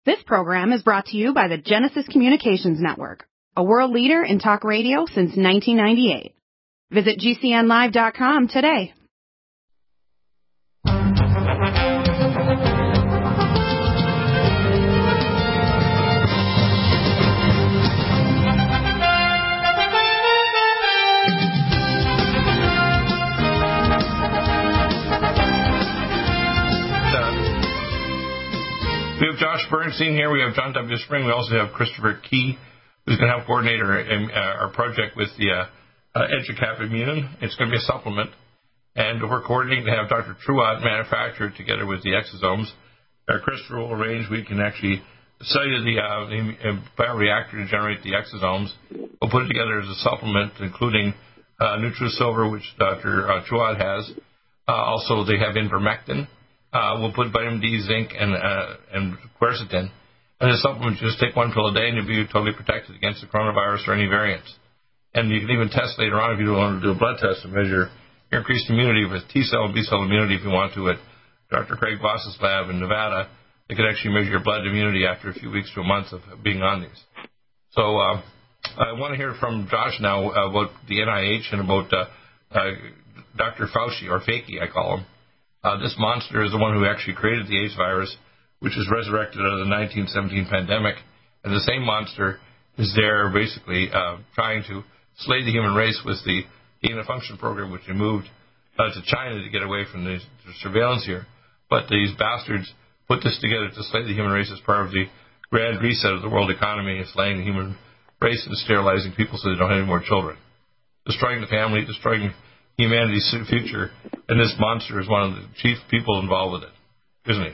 This program is brought to you by the Genesis Communications Network, a world leader in talk radio since 1998. Visit GCNlive.com today. We have Josh Bernstein here. We have John W. Spring. We also have Christopher Key, who's going to help coordinate our project with the EduCap Immune. It's going to be a supplement. And we're coordinating to have Dr. Truott manufactured together with the exosomes. Christopher will arrange we can actually sell you the bioreactor to generate the exosomes. We'll put it together as a supplement, including NutriSilver, which Dr. Truott has. Also, they have ivermectin. We'll put vitamin D, zinc, and quercetin. And the supplement, just take one pill a day and you'll be totally protected against the coronavirus or any variants. And you can even test later on if you don't want to do a blood test to measure increased immunity with T-cell and B-cell immunity if you want to at Dr. Craig Voss's lab in Nevada. They can actually measure your blood immunity after a few weeks to a month of being on these. So I want to hear from Josh now about the NIH and about Dr. Fauci, or Fakey, I call him. This monster is the one who actually created the AIDS virus, which was resurrected out of the 1917 pandemic. And the same monster is there basically trying to slay the human race with the gain-of-function program, which they moved to China to get away from the surveillance here. But these bastards put this together to slay the human race as part of the grand reset of the world economy, slaying the human race and sterilizing people so they don't have any more children. Destroying the family, destroying humanity's future, and this monster is one of the chief people involved with it, isn't he?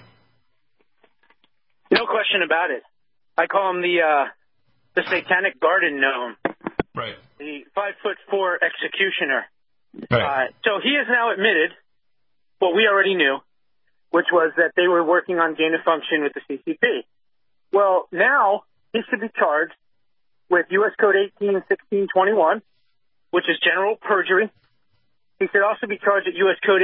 No question about it. I call him the satanic garden gnome. Right. The 5'4" executioner. Right. So he has now admitted what we already knew, which was that they were working on gain of function with the CCP. Well, now he should be charged with U.S. Code 18-1621, which is general perjury. He should also be charged at U.S. Code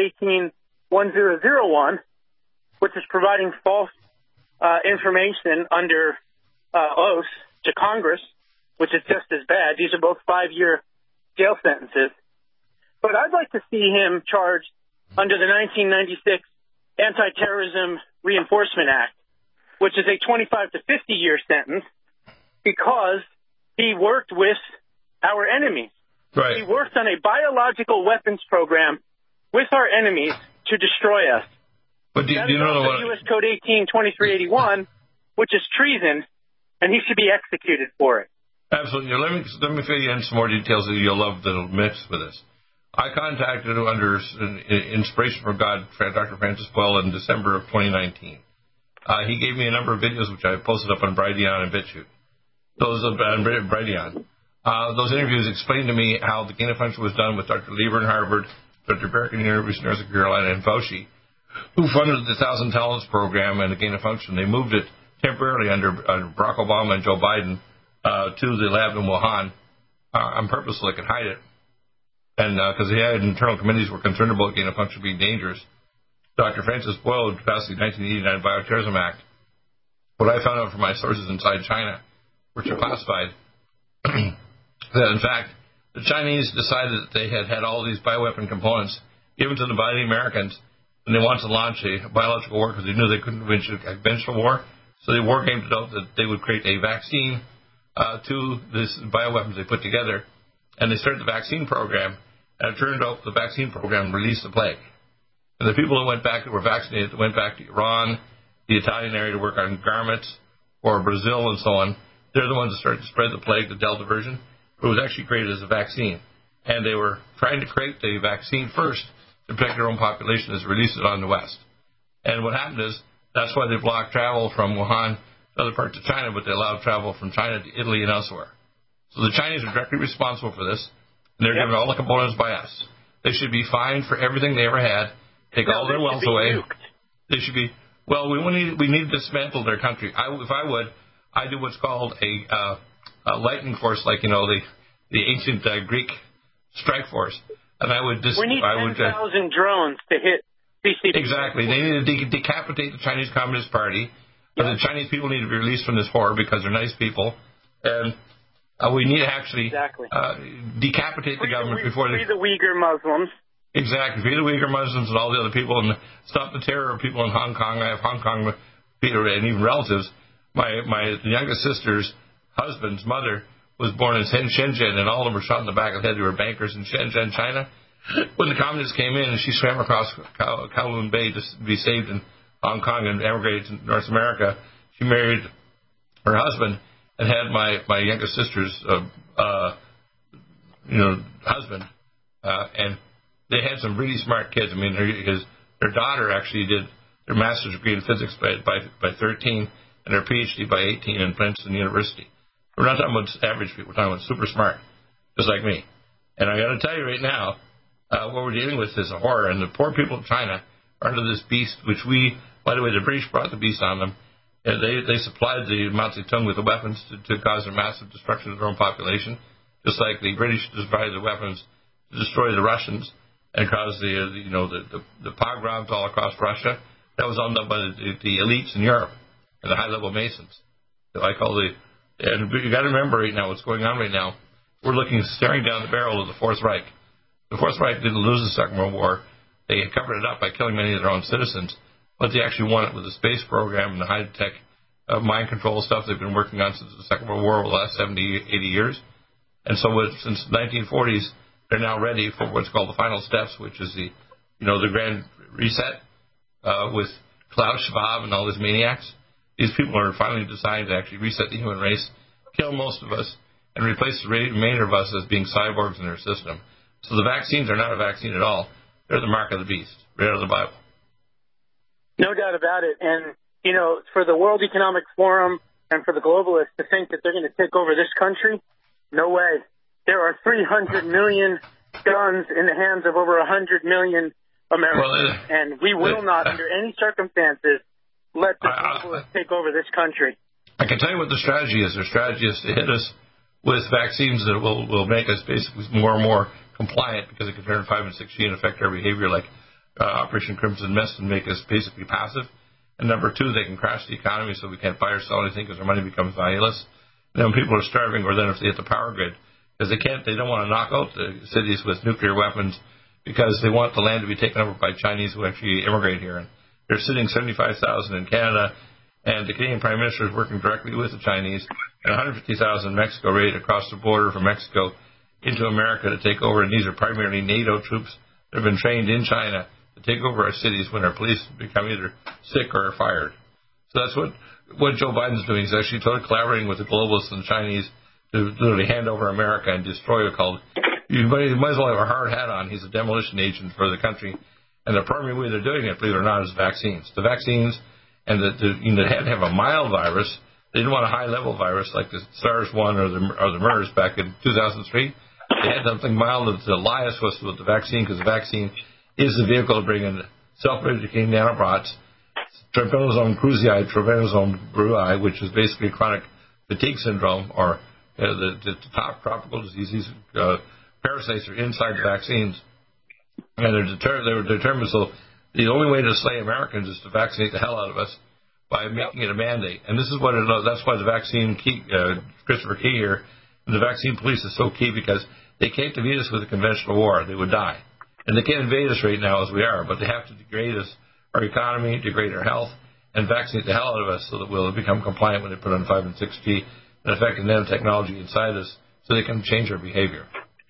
18-1001, which is providing false information under oath to Congress, which is just as bad. These are both 5-year jail sentences. But I'd like to see him charged under the 1996 Anti-Terrorism Reinforcement Act, which is a 25 to 50-year sentence because he worked with our enemies. Right. He worked on a biological weapons program with our enemies to destroy us. But do you know what? U.S. Code 18-2381, which is treason, and he should be executed for it. Absolutely. Let me fill you in some more details that you'll love that'll mix with this. I contacted under Inspiration from God, Dr. Francis Boyle, in December of 2019. He gave me a number of videos which I posted up on Brighteon and BitChute. Those on Brighteon. Those interviews explained to me how the gain of function was done with Dr. Lieber in Harvard, Dr. Barrick in the University of North Carolina, and Fauci, who funded the 1,000 Talents program and the gain of function. They moved it temporarily under Barack Obama and Joe Biden to the lab in Wuhan on purpose so they could hide it. And because they had internal committees were concerned about gain of function being dangerous. Dr. Francis Boyle passed the 1989 Bioterrorism Act. What I found out from my sources inside China, which are classified, that in fact the Chinese decided that they had all these bioweapon components given to them by the Americans, and they wanted to launch a biological war because they knew they couldn't win a conventional war. So they war gamed it out that they would create a vaccine to this bioweapons they put together, and they started the vaccine program. And it turned out the vaccine program released the plague. And the people who went back that were vaccinated, that went back to Iran, the Italian area to work on garments, or Brazil and so on, they're the ones that started to spread the plague, the Delta version. It was actually created as a vaccine. And they were trying to create the vaccine first to protect their own population as release it on the West. And what happened is that's why they blocked travel from Wuhan to other parts of China, but they allowed travel from China to Italy and elsewhere. So the Chinese are directly responsible for this, and they're given all the components by us. They should be fined for everything they ever had, take all their wealth away. They should be, well, we need to dismantle their country. If I would, I do what's called a lightning force, like, the ancient Greek strike force. And I would we need 10,000 drones to hit CCP. Exactly. They need to decapitate the Chinese Communist Party. But the Chinese people need to be released from this horror because they're nice people. And we need to actually decapitate the government before they... Free the Uyghur Muslims. Exactly. Free the Uyghur Muslims and all the other people and stop the terror of people in Hong Kong. I have Hong Kong people and even relatives. My youngest sister's husband's mother was born in Shenzhen, and all of them were shot in the back of the head. They were bankers in Shenzhen, China. When the communists came in, and she swam across Kowloon Bay to be saved in Hong Kong and emigrated to North America, she married her husband and had my youngest sister's husband, and they had some really smart kids. I mean, her daughter actually did their master's degree in physics by 13 and her PhD by 18 in Princeton University. We're not talking about average people. We're talking about super smart, just like me. And I got to tell you right now, what we're dealing with is a horror. And the poor people of China are under this beast, which by the way, the British brought the beast on them. And they supplied the Mao Zedong with the weapons to cause a massive destruction of their own population, just like the British supplied the weapons to destroy the Russians and cause the pogroms all across Russia. That was all done by the elites in Europe and the high-level Masons. And you got to remember right now what's going on right now. We're staring down the barrel of the Fourth Reich. The Fourth Reich didn't lose the Second World War. They covered it up by killing many of their own citizens, but they actually won it with the space program and the high-tech mind control stuff they've been working on since the Second World War over the last 70, 80 years. And so since the 1940s, they're now ready for what's called the final steps, which is the Grand Reset with Klaus Schwab and all these maniacs. These people are finally deciding to actually reset the human race, kill most of us, and replace the remainder of us as being cyborgs in their system. So the vaccines are not a vaccine at all. They're the mark of the beast, right out of the Bible. No doubt about it. And, for the World Economic Forum and for the globalists to think that they're going to take over this country, no way. There are 300 million guns in the hands of over 100 million Americans, and we will not, under any circumstances, let the globalists take over this country. I can tell you what the strategy is. Their strategy is to hit us with vaccines that will make us basically more and more compliant because it can turn 5 and 6G and affect our behavior, like Operation Crimson Mist, and make us basically passive. And number two, they can crash the economy so we can't buy or sell anything because our money becomes valueless. And then when people are starving, or then if they hit the power grid, because they don't want to knock out the cities with nuclear weapons because they want the land to be taken over by Chinese who actually immigrate here. And they're sitting 75,000 in Canada, and the Canadian Prime Minister is working directly with the Chinese, and 150,000 in Mexico, ready to cross the border from Mexico into America to take over. And these are primarily NATO troops that have been trained in China to take over our cities when our police become either sick or fired. So that's what Joe Biden's doing. He's actually totally collaborating with the globalists and the Chinese to literally hand over America and destroy it. You might as well have a hard hat on. He's a demolition agent for the country. And the primary way they're doing it, believe it or not, is vaccines. The vaccines, and they had to have a mild virus. They didn't want a high-level virus like the SARS-1 or the MERS back in 2003. They had something mild to lie us with the vaccine, because the vaccine is the vehicle to bring in self-replicating nanobots, trypanosome cruzi, trypanosome brui, which is basically chronic fatigue syndrome, or the top tropical diseases. Parasites are inside the vaccines. And they were determined, so the only way to slay Americans is to vaccinate the hell out of us by making it a mandate. And this is what it is. That's why the vaccine key, Christopher Key here, and the vaccine police is so key, because they can't defeat us with a conventional war. They would die. And they can't invade us right now as we are, but they have to degrade us, our economy, degrade our health, and vaccinate the hell out of us so that we'll become compliant when they put on 5 and 6G and affect the nanotechnology inside us so they can change our behavior.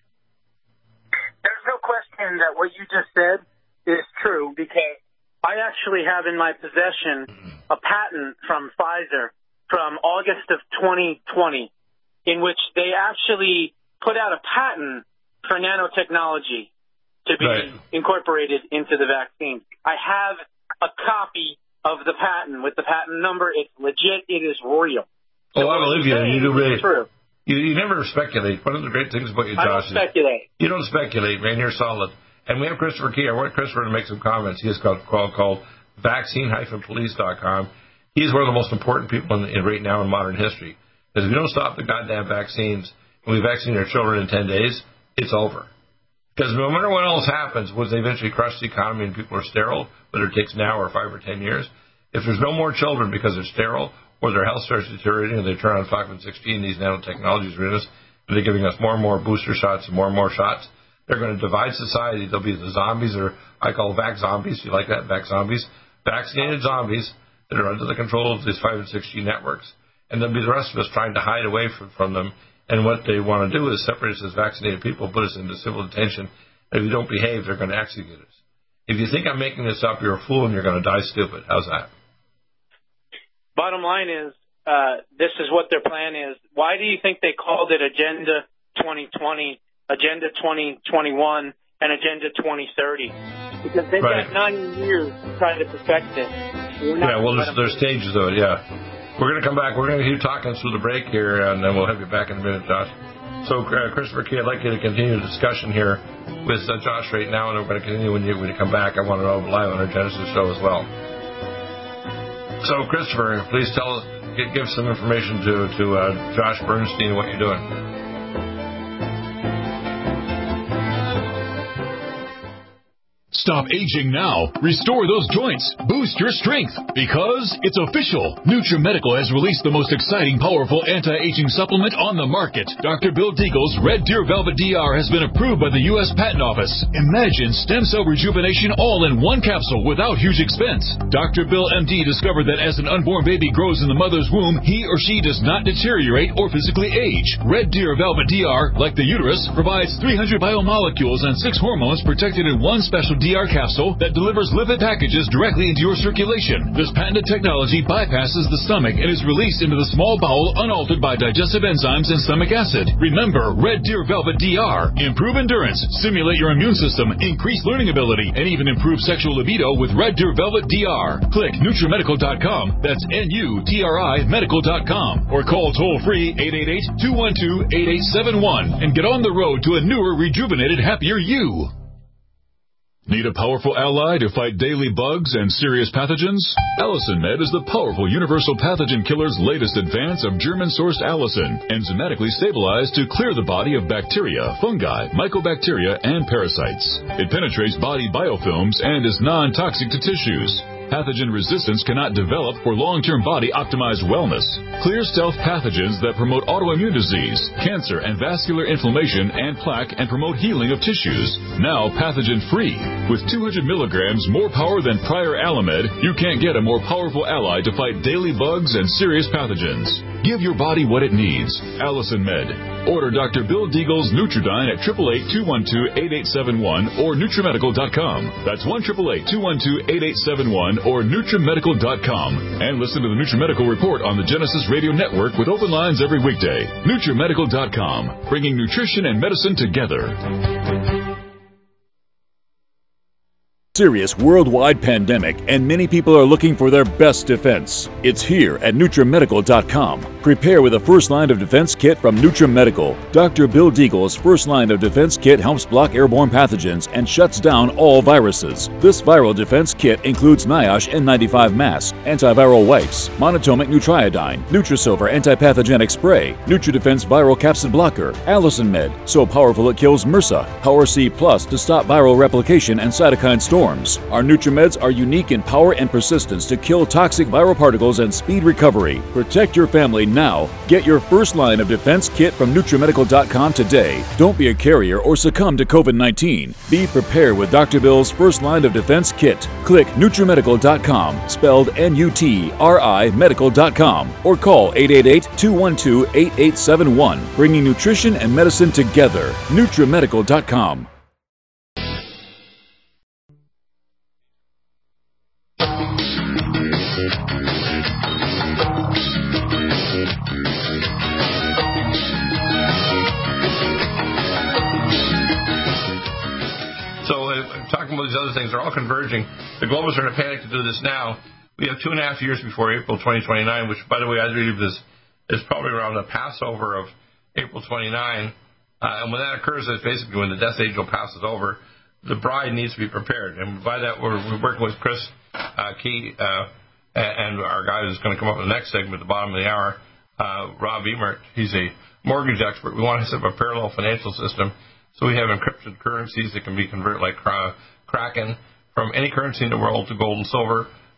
That what you just said is true, because I actually have in my possession a patent from Pfizer from August of 2020 in which they actually put out a patent for nanotechnology to be incorporated into the vaccine. I have a copy of the patent with the patent number. It's legit. It is real. So I believe you. You do really. True. You never speculate. One of the great things about you, Josh, I don't speculate. You don't speculate, man. You're solid. And we have Christopher Key. I want Christopher to make some comments. He has got a call called vaccine-police.com. He's one of the most important people right now in modern history. Because if we don't stop the goddamn vaccines and we vaccinate our children in 10 days, it's over. Because no matter what else happens, once they eventually crush the economy and people are sterile, whether it takes now or 5 or 10 years, If there's no more children because they're sterile or their health starts deteriorating and they turn on 5 and 16, these nanotechnologies are in us, and they're giving us more and more booster shots and more shots, they're going to divide society. There'll be the zombies, or I call vax zombies. You like that? Vax zombies? Vaccinated zombies that are under the control of these 5 and 16 networks. And there'll be the rest of us trying to hide away from them. And what they want to do is separate us as vaccinated people, put us into civil detention. If you don't behave, they're going to execute us. If you think I'm making this up, you're a fool and you're going to die stupid. How's that? Bottom line is, this is what their plan is. Why do you think they called it Agenda 2020, Agenda 2021, and Agenda 2030? Because they've got 9 years to try to perfect it. There's stages of it, yeah. We're going to come back. We're going to keep talking through the break here, and then we'll have you back in a minute, Josh. So, Christopher Key, I'd like you to continue the discussion here with Josh right now, and we're going to continue when you come back. I want to know live on our Genesis show as well. So, Christopher, please give some information to Josh Bernstein what you're doing. Stop aging now. Restore those joints. Boost your strength. Because it's official. NutriMedical has released the most exciting, powerful anti-aging supplement on the market. Dr. Bill Deagle's Red Deer Velvet DR has been approved by the U.S. Patent Office. Imagine stem cell rejuvenation all in one capsule without huge expense. Dr. Bill MD discovered that as an unborn baby grows in the mother's womb, he or she does not deteriorate or physically age. Red Deer Velvet DR, like the uterus, provides 300 biomolecules and 6 hormones protected in one special DR capsule that delivers lipid packages directly into your circulation. This patented technology bypasses the stomach and is released into the small bowel unaltered by digestive enzymes and stomach acid. Remember, Red Deer Velvet DR. Improve endurance, stimulate your immune system, increase learning ability, and even improve sexual libido with Red Deer Velvet DR. Click NutriMedical.com. That's NUTRI Medical.com. Or call toll-free 888-212-8871 and get on the road to a newer, rejuvenated, happier you. Need a powerful ally to fight daily bugs and serious pathogens? Allicin Med is the powerful universal pathogen killer's latest advance of German-sourced allicin, enzymatically stabilized to clear the body of bacteria, fungi, mycobacteria, and parasites. It penetrates body biofilms and is non-toxic to tissues. Pathogen resistance cannot develop for long-term body-optimized wellness. Clear stealth pathogens that promote autoimmune disease, cancer, and vascular inflammation and plaque and promote healing of tissues. Now pathogen-free. With 200 milligrams more power than prior Alamed, you can't get a more powerful ally to fight daily bugs and serious pathogens. Give your body what it needs. Allicin Med. Order Dr. Bill Deagle's Nutridyne at 888-212-8871 or NutriMedical.com. That's 1-888-212-8871 or NutriMedical.com. And listen to the NutriMedical Report on the Genesis Radio Network with open lines every weekday. NutriMedical.com, bringing nutrition and medicine together. Serious worldwide pandemic, and many people are looking for their best defense. It's here at NutriMedical.com. Prepare with a first line of defense kit from NutriMedical. Dr. Bill Deagle's first line of defense kit helps block airborne pathogens and shuts down all viruses. This viral defense kit includes NIOSH N95 mask, antiviral wipes, monatomic Nutriodine, Nutrisilver antipathogenic spray, NutriDefense viral capsid blocker, Allicin Med, so powerful it kills MRSA, Power C Plus to stop viral replication and cytokine storms. Our NutriMeds are unique in power and persistence to kill toxic viral particles and speed recovery. Protect your family now. Get your first line of defense kit from NutriMedical.com today. Don't be a carrier or succumb to COVID-19. Be prepared with Dr. Bill's first line of defense kit. Click NutriMedical.com, spelled N-U-T-R-I Medical.com, or call 888-212-8871, bringing nutrition and medicine together. NutriMedical.com. Talking about these other things, they're all converging. The globalists are in a panic to do this now. We have 2.5 years before April 2029, which, by the way, I believe is probably around the Passover of April 29. And when that occurs, that's basically when the death angel passes over. The bride needs to be prepared. And by that, we're working with Chris Key and our guy who's going to come up in the next segment at the bottom of the hour, Rob Emert. He's a mortgage expert. We want to set up a parallel financial system. So we have encrypted currencies that can be converted like Kraken from any currency in the world to gold and silver.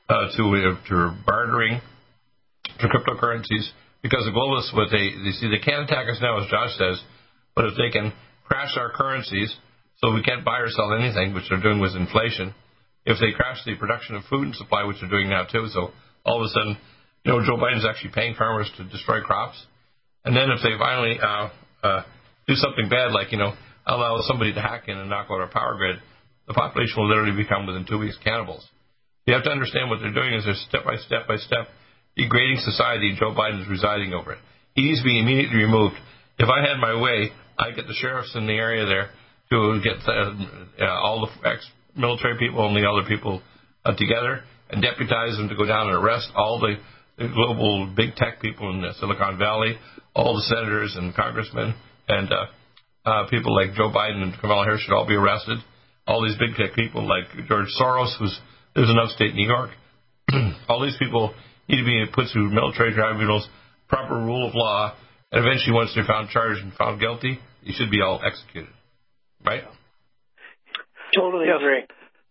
to bartering, to cryptocurrencies, because the globalists, they can't attack us now, as Josh says, but if they can crash our currencies so we can't buy or sell anything, which they're doing with inflation, if they crash the production of food and supply, which they're doing now too, so all of a sudden, Joe Biden's actually paying farmers to destroy crops, and then if they finally do something bad, like, allow somebody to hack in and knock out our power grid, the population will literally become, within 2 weeks, cannibals. You have to understand what they're doing is they're step by step degrading society, and Joe Biden is residing over it. He needs to be immediately removed. If I had my way, I'd get the sheriffs in the area there to get all the ex-military people and the other people together and deputize them to go down and arrest all the global big tech people in Silicon Valley, all the senators and congressmen, and people like Joe Biden and Kamala Harris should all be arrested. All these big tech people like George Soros, who lives in upstate New York, all these people need to be put through military tribunals, proper rule of law, and eventually once they're found charged and found guilty, they should be all executed. Right? Totally agree.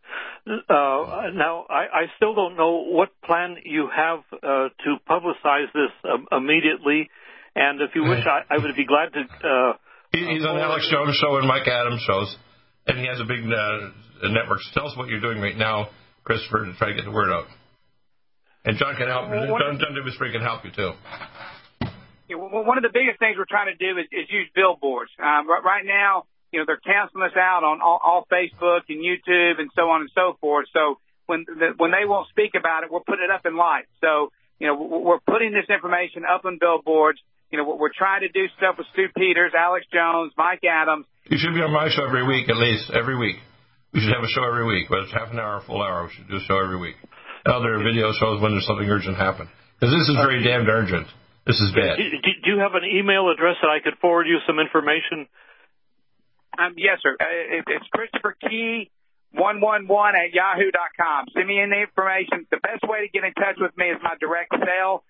Now, I still don't know what plan you have to publicize this immediately, and if you wish, I would be glad to... He's on Alex Jones' show and Mike Adams' shows, and he has a big network. So tell us what you're doing right now, Christopher, to try to get the word out. And John can help. John Dewey can help you, too. Yeah, well, one of the biggest things we're trying to do is use billboards. Right now, they're canceling us out on all Facebook and YouTube and so on and so forth. So when they won't speak about it, we're putting it up in lights. So, we're putting this information up on billboards. We're trying to do stuff with Stu Peters, Alex Jones, Mike Adams. You should be on my show every week, at least, every week. We should have a show every week, whether it's half an hour or a full hour. We should do a show every week. Other video shows when there's something urgent happen. Because this is very damned urgent. This is bad. Do you have an email address that I could forward you some information? Yes, sir. It's Christopher Key 111@yahoo.com. Send me in the information. The best way to get in touch with me is my direct cell,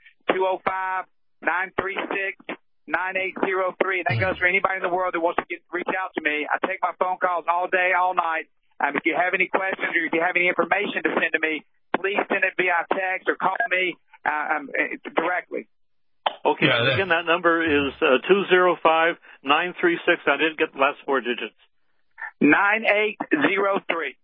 205-936-9803. That goes for anybody in the world that wants to reach out to me. I take my phone calls all day, all night. If you have any questions or if you have any information to send to me, please send it via text or call me directly. Okay. Yeah, again, that number is 205-936. I didn't get the last four digits. 9803.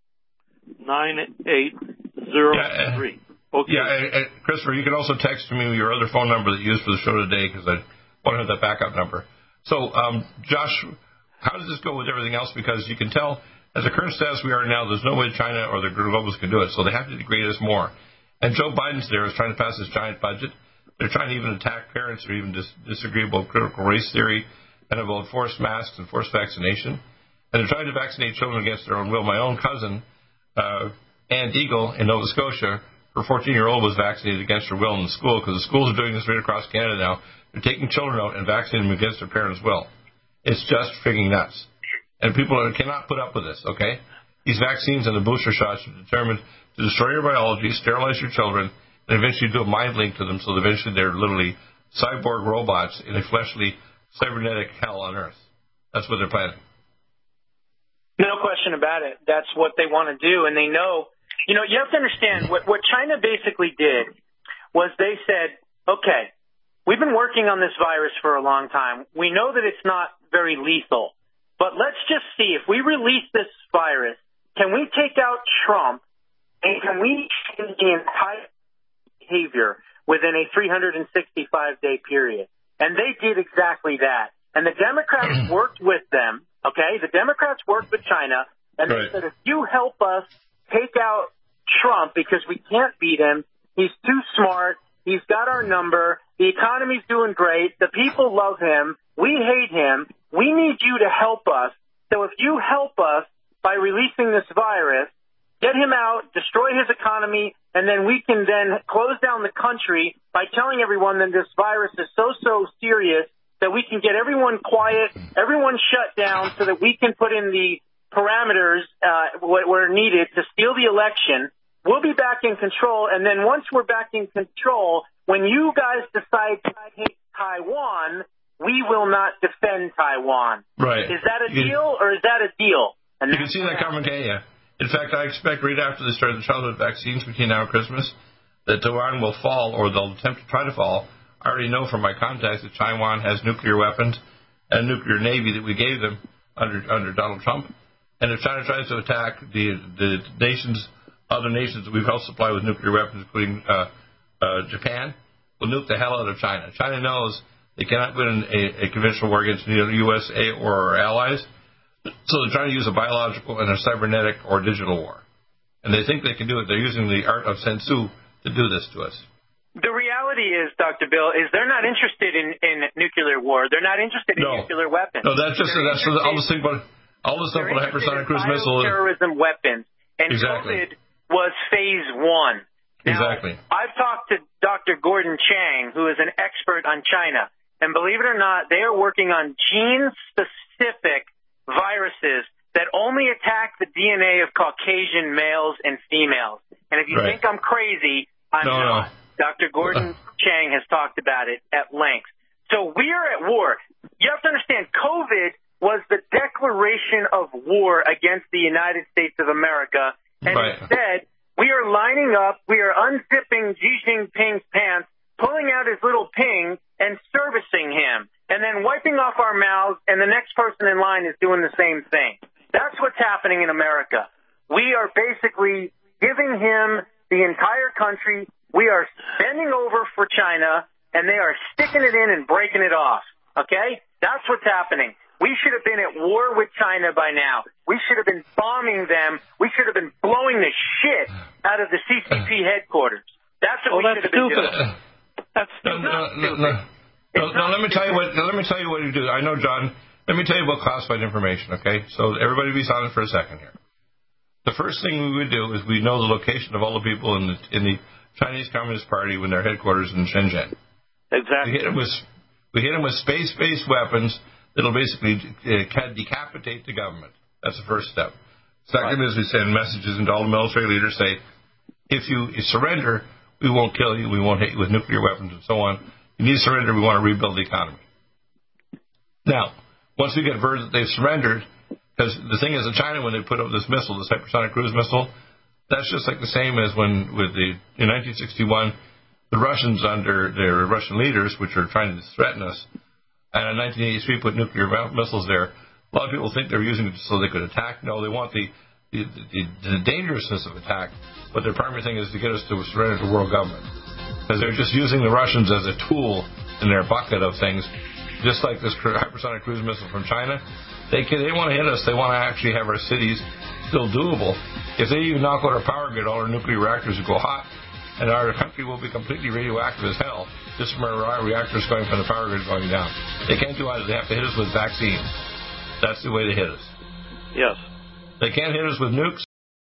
9803. Okay. Yeah, Christopher, you can also text me your other phone number that you used for the show today because I want to have that backup number. So, Josh, how does this go with everything else? Because you can tell, at the current status we are now, there's no way China or the globalists can do it, so they have to degrade us more. And Joe Biden's there is trying to pass this giant budget. They're trying to even attack parents or even disagree about critical race theory and about forced masks and forced vaccination. And they're trying to vaccinate children against their own will. My own cousin, Ann Deagle in Nova Scotia, her 14-year-old was vaccinated against her will in the school because the schools are doing this right across Canada now. They're taking children out and vaccinating them against their parents' will. It's just freaking nuts. And people cannot put up with this, okay? These vaccines and the booster shots are determined to destroy your biology, sterilize your children, and eventually do a mind link to them so that eventually they're literally cyborg robots in a fleshly, cybernetic hell on Earth. That's what they're planning. No question about it. That's what they want to do, and they know. You have to understand, what China basically did was they said, okay, we've been working on this virus for a long time. We know that it's not very lethal, but let's just see, if we release this virus, can we take out Trump, and can we change the entire behavior within a 365-day period? And they did exactly that. And the Democrats worked with them, okay? The Democrats worked with China, and they said, if you help us take out Trump because we can't beat him, he's too smart, he's got our number, the economy's doing great, the people love him, we hate him, we need you to help us. So if you help us by releasing this virus, get him out, destroy his economy, and then we can then close down the country by telling everyone that this virus is so serious that we can get everyone quiet, everyone shut down so that we can put in the parameters where needed to steal the election. We'll be back in control, and then once we're back in control, when you guys decide to hate Taiwan, we will not defend Taiwan. Right. Is that a deal or is that a deal? And you can see that coming, can't you? In fact, I expect right after they start the childhood vaccines between now and Christmas, that Taiwan will fall, or they'll attempt to try to fall. I already know from my contacts that Taiwan has nuclear weapons and a nuclear navy that we gave them under Donald Trump. And if China tries to attack the nations, other nations that we've helped supply with nuclear weapons, including Japan, will nuke the hell out of China. China knows they cannot win a conventional war against the USA or our allies, so they're trying to use a biological and a cybernetic or digital war. And they think they can do it. They're using the art of Sun Tzu to do this to us. The reality is, Dr. Bill, is they're not interested in nuclear war. They're not interested in nuclear weapons. No, that's all this thing about hypersonic cruise missile. Terrorism weapons. And COVID was phase one. Now, exactly. I've talked to Dr. Gordon Chang, who is an expert on China. And believe it or not, they are working on gene-specific viruses that only attack the DNA of Caucasian males and females. And if you think I'm crazy, I'm not. Dr. Gordon Chang has talked about it at length. So we are at war. You have to understand, COVID was the declaration of war against the United States of America. And instead, we are lining up, we are unzipping Xi Jinping's pants, pulling out his little ping, and servicing him, and then wiping off our mouths, and the next person in line is doing the same thing. That's what's happening in America. We are basically giving him the entire country. We are bending over for China, and they are sticking it in and breaking it off. Okay? That's what's happening. We should have been at war with China by now. We should have been bombing them. We should have been blowing the shit out of the CCP headquarters. That's what we should have been doing. That's stupid. No, let me tell you what you do. I know, John. Let me tell you about classified information, okay? So everybody be silent for a second here. The first thing we would do is we know the location of all the people in the Chinese Communist Party when their headquarters in Shenzhen. Exactly. We hit them with space-based weapons that'll basically decapitate the government. That's the first step. Second is we send messages into all the military leaders, say, if you surrender, we won't kill you, we won't hit you with nuclear weapons and so on. You need to surrender, we want to rebuild the economy. Now, once we get word that they've surrendered, because the thing is in China, when they put up this missile, this hypersonic cruise missile, that's just like the same as when in 1961, the Russians under their Russian leaders, which are trying to threaten us, and in 1983 put nuclear missiles there. A lot of people think they're using it so they could attack. No, they want the dangerousness of attack, but their primary thing is to get us to surrender to world government. Because they're just using the Russians as a tool in their bucket of things, just like this hypersonic cruise missile from China. They want to hit us. They want to actually have our cities still doable. If they even knock out our power grid, all our nuclear reactors will go hot, and our country will be completely radioactive as hell, just from our reactors going from the power grid going down. They can't do either. They have to hit us with vaccines. That's the way they hit us. Yes. They can't hit us with nukes.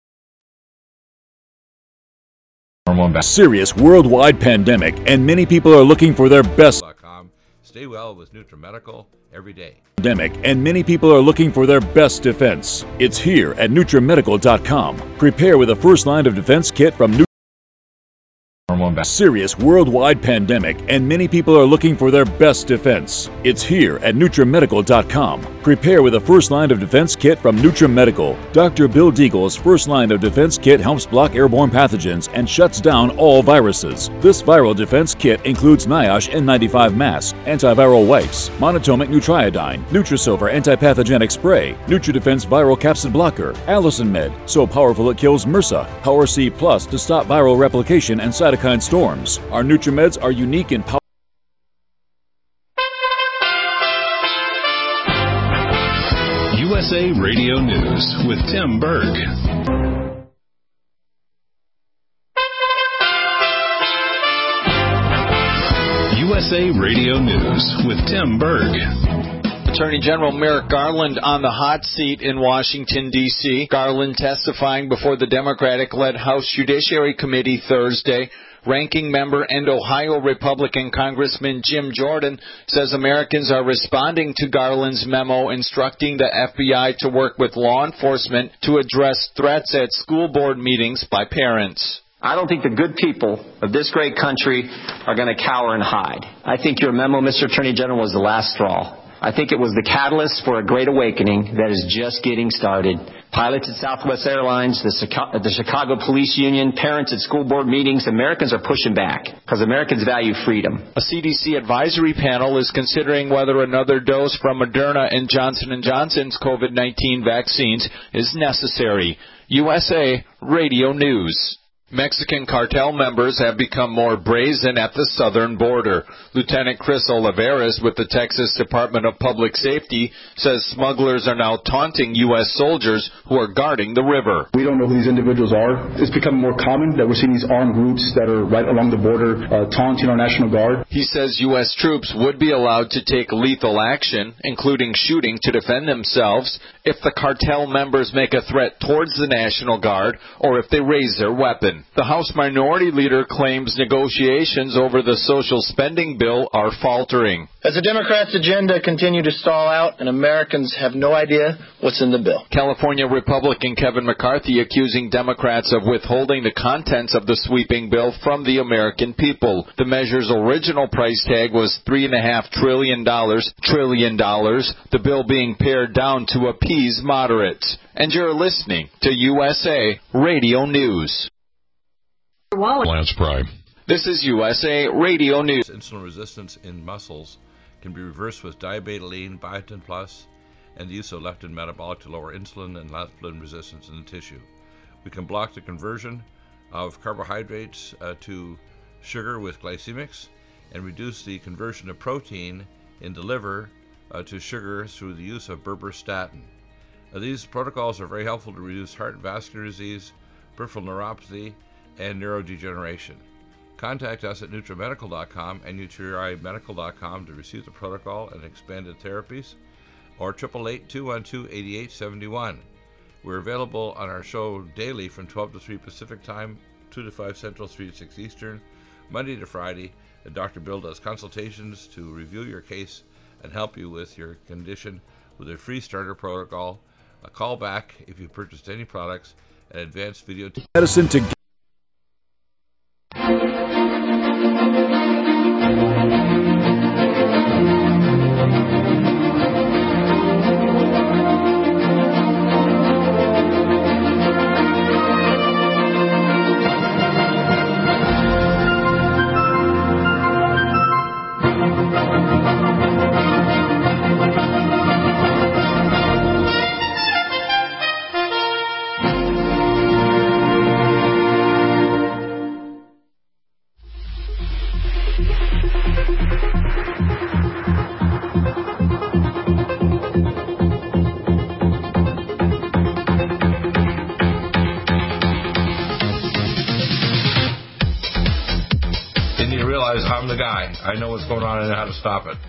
Serious worldwide pandemic, and many people are looking for their best. Stay well with NutriMedical every day. Pandemic, and many people are looking for their best defense. It's here at NutriMedical.com. Prepare with a first line of defense kit from Serious worldwide pandemic, and many people are looking for their best defense. It's here at NutriMedical.com. Prepare with a first line of defense kit from NutriMedical. Dr. Bill Deagle's first line of defense kit helps block airborne pathogens and shuts down all viruses. This viral defense kit includes NIOSH N95 mask, antiviral wipes, monatomic Nutriodine, Nutrisilver antipathogenic spray, NutriDefense viral capsid blocker, Allison Med, so powerful it kills MRSA, Power C Plus to stop viral replication and cytokine storms. Our NutriMeds are unique in power. USA Radio News with Tim Berg. USA Radio News with Tim Berg. Attorney General Merrick Garland on the hot seat in Washington, D.C. Garland testifying before the Democratic-led House Judiciary Committee Thursday. Ranking member and Ohio Republican Congressman Jim Jordan says Americans are responding to Garland's memo instructing the FBI to work with law enforcement to address threats at school board meetings by parents. I don't think the good people of this great country are going to cower and hide. I think your memo, Mr. Attorney General, was the last straw. I think it was the catalyst for a great awakening that is just getting started. Pilots at Southwest Airlines, the Chicago Police Union, parents at school board meetings, Americans are pushing back because Americans value freedom. A CDC advisory panel is considering whether another dose from Moderna and Johnson & Johnson's COVID-19 vaccines is necessary. USA Radio News. Mexican cartel members have become more brazen at the southern border. Lieutenant Chris Olivares with the Texas Department of Public Safety says smugglers are now taunting U.S. soldiers who are guarding the river. We don't know who these individuals are. It's becoming more common that we're seeing these armed groups that are right along the border taunting our National Guard. He says U.S. troops would be allowed to take lethal action, including shooting to defend themselves, if the cartel members make a threat towards the National Guard or if they raise their weapon. The House Minority Leader claims negotiations over the social spending bill are faltering. As the Democrats' agenda continue to stall out and Americans have no idea what's in the bill. California Republican Kevin McCarthy accusing Democrats of withholding the contents of the sweeping bill from the American people. The measure's original price tag was $3.5 trillion, the bill being pared down to appease moderates. And you're listening to USA Radio News. Lance Prime. This is USA Radio News. Insulin resistance in muscles can be reversed with diabetoline, biotin plus, and the use of leptin metabolic to lower insulin and leptin resistance in the tissue. We can block the conversion of carbohydrates to sugar with glycemics and reduce the conversion of protein in the liver to sugar through the use of berberstatin. These protocols are very helpful to reduce heart and vascular disease, peripheral neuropathy, and neurodegeneration. Contact us at NutriMedical.com and NutriMedical.com to receive the protocol and expanded therapies, or 888-212-8871. We're available on our show daily from 12 to 3 Pacific Time, 2 to 5 Central, 3 to 6 Eastern, Monday to Friday. Dr. Bill does consultations to review your case and help you with your condition with a free starter protocol. A call back if you purchased any products, and advanced video medicine to I'm the guy. I know what's going on and how to stop it.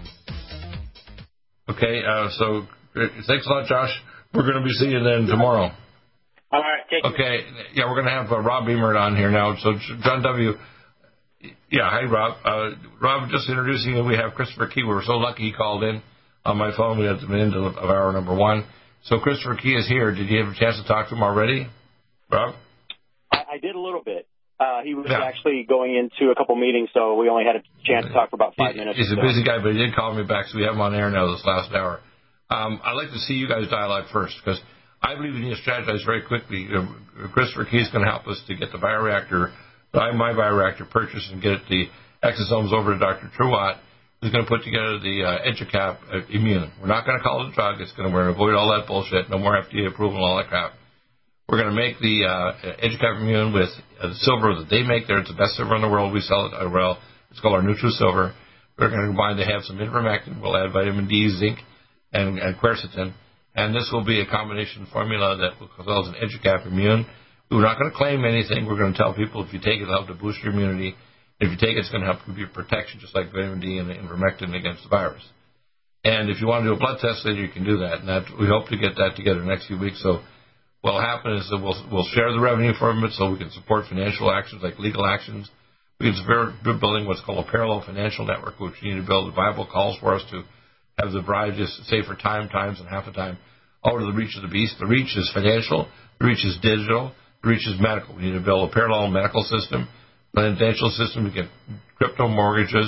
Okay, so thanks a lot, Josh. We're going to be seeing you then tomorrow. All right, take care. Okay, yeah, we're going to have Rob Beamer on here now. So John W. Yeah, hi, Rob. Rob, just introducing you. We have Christopher Key. We were so lucky he called in on my phone. We had him into of hour number one. So Christopher Key is here. Did you have a chance to talk to him already, Rob? I did a little bit. He was actually going into a couple meetings, so we only had a chance to talk for about 5 minutes. He's a busy guy, but he did call me back, so we have him on air now this last hour. I'd like to see you guys dialogue first, because I believe we need to strategize very quickly. Christopher Key is going to help us to get the bioreactor, my bioreactor purchased, and get the exosomes over to Dr. Truwatt, who's going to put together the EduCap Immune. We're not going to call it a drug. We're going to avoid all that bullshit, no more FDA approval and all that crap. We're going to make the EduCap Immune with the silver that they make there. It's the best silver in the world. We sell it well. It's called our NutriSilver. We're going to combine to have some ivermectin. We'll add vitamin D, zinc, and quercetin. And this will be a combination formula that will cause an EduCap Immune. We're not going to claim anything. We're going to tell people if you take it, it'll help to boost your immunity. If you take it, it's going to help give you protection, just like vitamin D and ivermectin against the virus. And if you want to do a blood test later, you can do that. And we hope to get that together the next few weeks. So what will happen is that we'll share the revenue from it so we can support financial actions like legal actions. We can support building what's called a parallel financial network, which we need to build. The Bible calls for us to have the bride just say for times, and half the time over to the reach of the beast. The reach is financial. The reach is digital. The reach is medical. We need to build a parallel medical system, financial system to get crypto mortgages,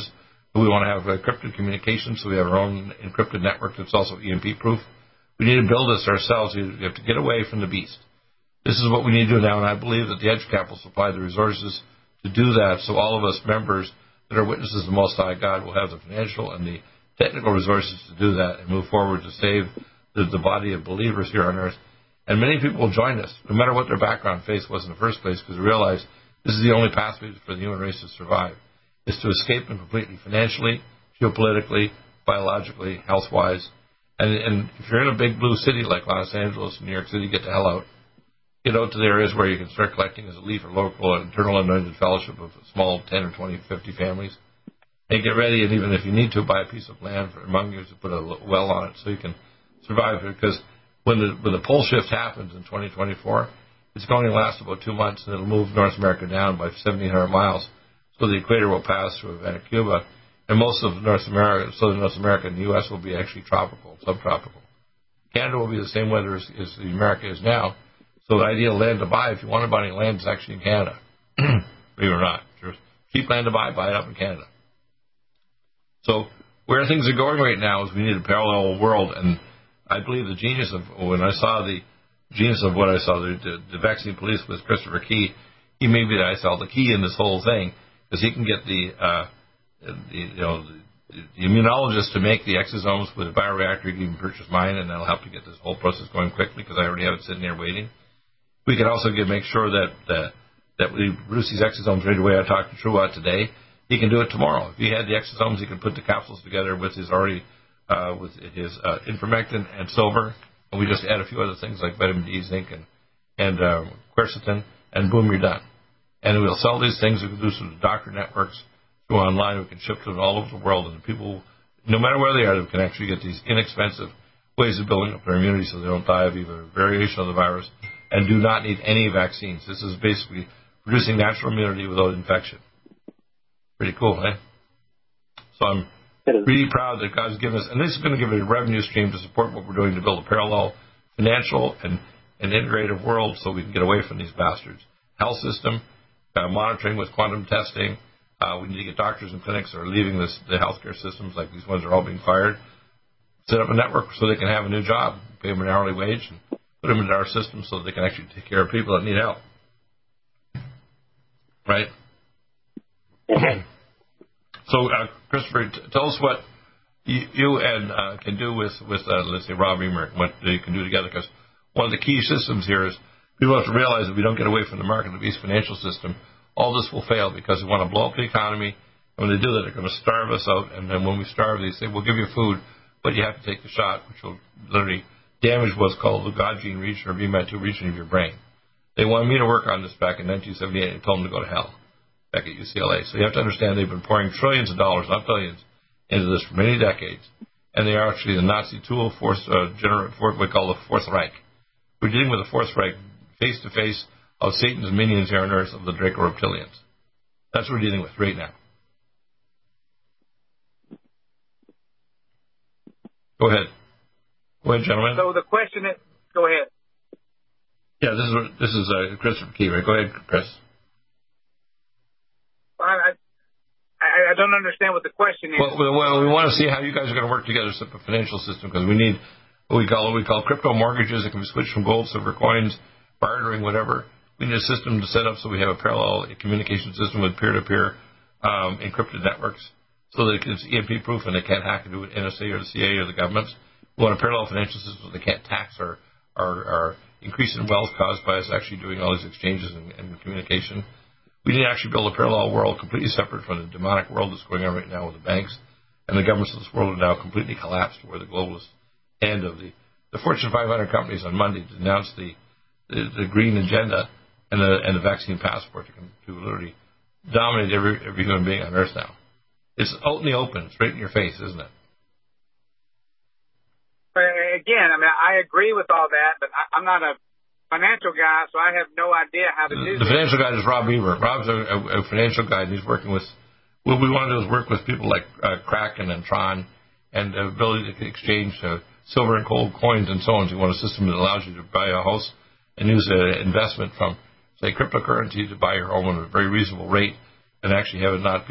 We want to have encrypted communication, so we have our own encrypted network that's also EMP-proof. We need to build this ourselves. We have to get away from the beast. This is what we need to do now, and I believe that the EdgeCap will supply the resources to do that, so all of us members that are witnesses of the Most High God will have the financial and the technical resources to do that and move forward to save the body of believers here on earth. And many people will join us, no matter what their background faith was in the first place, because they realize this is the only pathway for the human race to survive, is to escape them completely, financially, geopolitically, biologically, health-wise. And if you're in a big blue city like Los Angeles, New York City, get the hell out. Get out to the areas where you can start collecting as a leaf or local internal anointed fellowship of small 10 or 20, 50 families. And get ready, and even if you need to, buy a piece of land among you to put a well on it so you can survive it. Because when the pole shift happens in 2024, it's going to last about 2 months, and it'll move North America down by 1,700 miles. So the equator will pass through Havana, Cuba, and most of North America, southern North America and the U.S. will be actually tropical, subtropical. Canada will be the same weather as America is now. So the ideal land to buy, if you want to buy any land, is actually in Canada. Believe it or not. There's cheap land to buy it up in Canada. So where things are going right now is we need a parallel world, and I believe the genius of what I saw, the vaccine police with Christopher Key, he may be, I saw the key in this whole thing, because he can get the immunologist to make the exosomes with a bioreactor. You can even purchase mine, and that'll help to get this whole process going quickly, because I already have it sitting there waiting. We can also make sure that we produce these exosomes right away. I talked to Truat today. He can do it tomorrow. If he had the exosomes, he could put the capsules together with his ivermectin and silver, and we just add a few other things like vitamin D, zinc, and quercetin, and boom, you're done. And we'll sell these things. We can do some doctor networks, go online. We can ship them all over the world, and people, no matter where they are, they can actually get these inexpensive ways of building up their immunity so they don't die of either variation of the virus and do not need any vaccines. This is basically producing natural immunity without infection. Pretty cool, eh? So I'm really proud that God's given us, and this is going to give a revenue stream to support what we're doing to build a parallel financial and integrative world so we can get away from these bastards. Health system, monitoring with quantum testing. We need to get doctors and clinics that are leaving the healthcare systems, like these ones are all being fired. Set up a network so they can have a new job, pay them an hourly wage, and put them into our system so they can actually take care of people that need help. Right? So, Christopher, tell us what you and can do with let's say, Rob Emer, what you can do together, because one of the key systems here is people have to realize that we don't get away from the market-based financial system, all this will fail because we want to blow up the economy. And when they do that, they're going to starve us out. And then when we starve, they say, we'll give you food, but you have to take the shot, which will literally damage what's called the God gene region or VMAT2 region of your brain. They wanted me to work on this back in 1978 and told them to go to hell back at UCLA. So you have to understand they've been pouring trillions of dollars, not billions, into this for many decades. And they are actually the Nazi tool what we call the Fourth Reich. We're dealing with the Fourth Reich face-to-face of Satan's minions here on Earth, of the Draco reptilians. That's what we're dealing with right now. Go ahead. Go ahead, gentlemen. So the question is, go ahead. Yeah, this is Christopher Key, right? Go ahead, Chris. I don't understand what the question is. Well, we want to see how you guys are going to work together to set up a financial system, because we need what we call crypto mortgages that can be switched from gold, silver coins, bartering, whatever. We need a system to set up so we have a parallel communication system with peer-to-peer encrypted networks so that it's EMP-proof and they can't hack into it, NSA or the CIA or the governments. We want a parallel financial system so they can't tax our increase in wealth caused by us actually doing all these exchanges and communication. We need to actually build a parallel world completely separate from the demonic world that's going on right now with the banks. And the governments of this world are now completely collapsed, where the globalist end of the Fortune 500 companies on Monday denounced the green agenda and the vaccine passport to literally dominate every human being on Earth now. It's out in the open. It's right in your face, isn't it? Again, I mean, I agree with all that, but I'm not a financial guy, so I have no idea how to do the financial guy is Rob Eber. Rob's a financial guy, and he's working with, what we want to do is work with people like Kraken and Tron, and the ability to exchange silver and gold coins and so on. So you want a system that allows you to buy a house and use an investment from, say, cryptocurrency to buy your home at a very reasonable rate and actually have it not be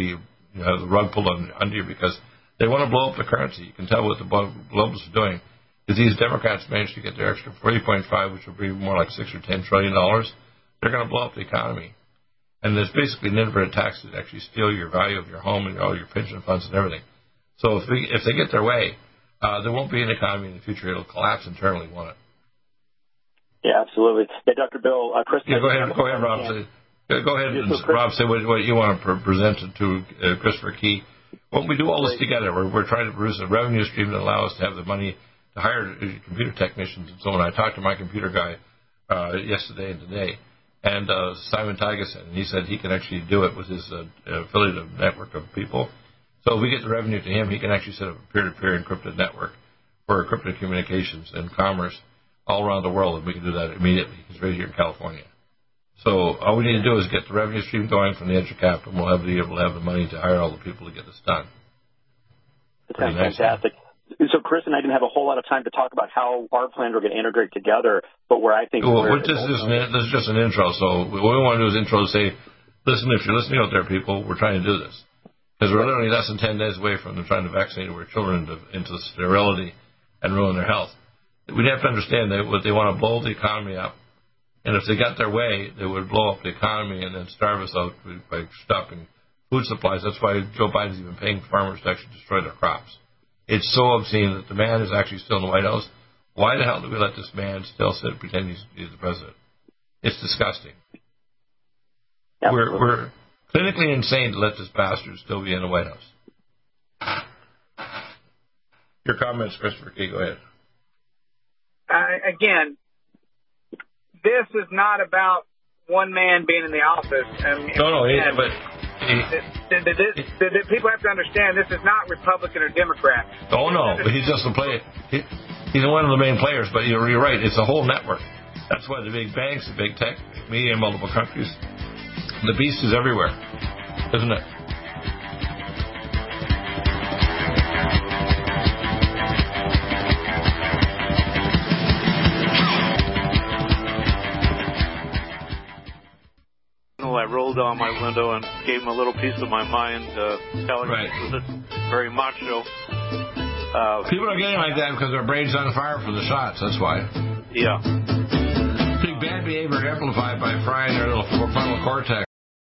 you have the rug pulled under you because they want to blow up the currency. You can tell what the globalists are doing. If these Democrats manage to get their extra 40.5, which will be more like $6 or $10 trillion, they're going to blow up the economy. And there's basically an inverted tax that actually steal your value of your home and all your pension funds and everything. So if they get their way, there won't be an economy in the future. It'll collapse internally, won't it? Yeah, absolutely. Yeah, Dr. Bill, Chris. Yeah, go ahead, Rob. Go ahead, Rob. Say what you want to present to Christopher Key. When we do all this together, we're trying to produce a revenue stream that allows us to have the money to hire computer technicians and so on. I talked to my computer guy yesterday and today, and Simon Tygeson, and he said he can actually do it with his affiliated network of people. So if we get the revenue to him, he can actually set up a peer-to-peer encrypted network for encrypted communications and commerce all around the world, and we can do that immediately. He's right here in California. So all we need to do is get the revenue stream going from the edge of capital, and we'll be able to have the money to hire all the people to get this done. That sounds fantastic. So Chris and I didn't have a whole lot of time to talk about how our plans are going to integrate together, but where I think... Well, this is just an intro, so what we want to do is intro to say, listen, if you're listening out there, people, we're trying to do this. Because we're literally less than 10 days away from them trying to vaccinate our children into sterility and ruin their health. We'd have to understand that they want to blow the economy up. And if they got their way, they would blow up the economy and then starve us out by stopping food supplies. That's why Joe Biden's even paying farmers to actually destroy their crops. It's so obscene that the man is actually still in the White House. Why the hell do we let this man still sit and pretend he's the president? It's disgusting. Yep. We're clinically insane to let this bastard still be in the White House. Your comments, Christopher Key, go ahead. Again, this is not about one man being in the office. People have to understand this is not Republican or Democrat. Oh, no, but he's just a player. He's one of the main players, but you're right. It's a whole network. That's why the big banks, the big tech, media in multiple countries, the beast is everywhere, isn't it? I rolled down my window and gave him a little piece of my mind, telling him that it's very macho. People are getting like that because their brain's on fire from the shots. That's why. Yeah. Big bad behavior amplified by frying their little frontal cortex.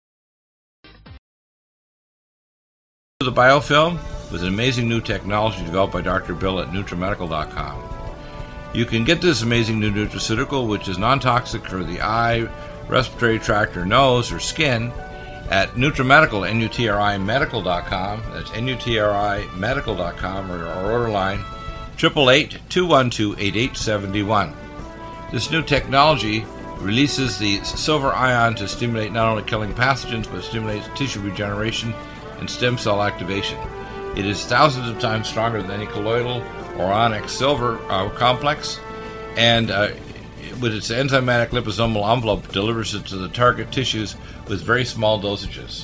The biofilm was an amazing new technology developed by Dr. Bill at NutriMedical.com. You can get this amazing new nutraceutical, which is non-toxic for the eye, respiratory tract, or nose, or skin, at NutriMedical, NutriMedical.com. That's NutriMedical.com, or our order line, 888-212-8871. This new technology releases the silver ion to stimulate not only killing pathogens, but stimulates tissue regeneration and stem cell activation. It is thousands of times stronger than any colloidal or onyx silver complex, and with its enzymatic liposomal envelope, delivers it to the target tissues with very small dosages.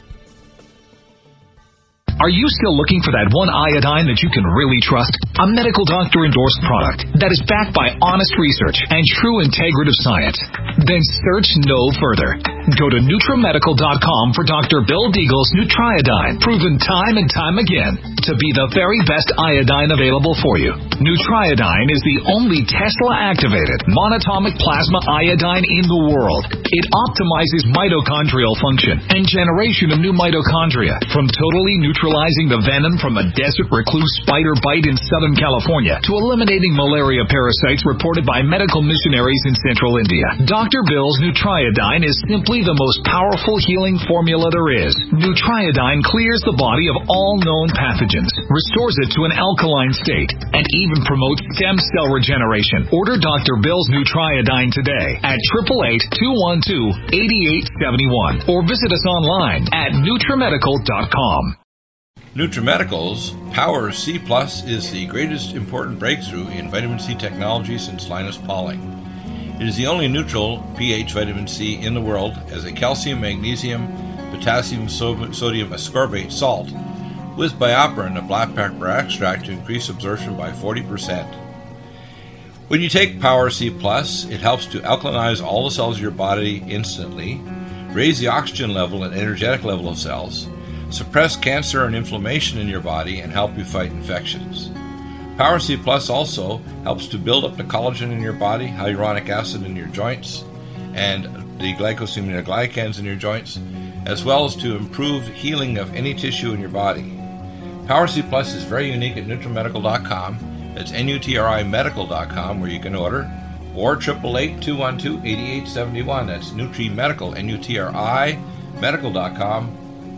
Are you still looking for that one iodine that you can really trust? A medical doctor endorsed product that is backed by honest research and true integrative science? Then search no further. Go to NutriMedical.com for Dr. Bill Deagle's Nutriodine, proven time and time again to be the very best iodine available for you. Nutriodine is the only Tesla-activated monatomic plasma iodine in the world. It optimizes mitochondrial function and generation of new mitochondria, from totally neutralizing the venom from a desert recluse spider bite in Southern California to eliminating malaria parasites reported by medical missionaries in Central India. Dr. Bill's Nutriodine is simply the most powerful healing formula there is. Nutriodine clears the body of all known pathogens, restores it to an alkaline state, and even promotes stem cell regeneration. Order Dr. Bill's Nutriodine today at 888-212-8871 or visit us online at NutriMedical.com. NutriMedical's Power C Plus is the greatest important breakthrough in vitamin C technology since Linus Pauling. It is the only neutral pH vitamin C in the world as a calcium, magnesium, potassium, sodium ascorbate salt with BioPerine, a black pepper extract, to increase absorption by 40%. When you take Power C Plus, it helps to alkalinize all the cells of your body instantly, raise the oxygen level and energetic level of cells, suppress cancer and inflammation in your body, and help you fight infections. Power C Plus also helps to build up the collagen in your body, hyaluronic acid in your joints, and the glycosaminoglycans in your joints, as well as to improve healing of any tissue in your body. Power C Plus is very unique at NutriMedical.com. It's NutriMedical.com where you can order, or 888-212-8871. That's NutriMedical, NUTRI, medical.com.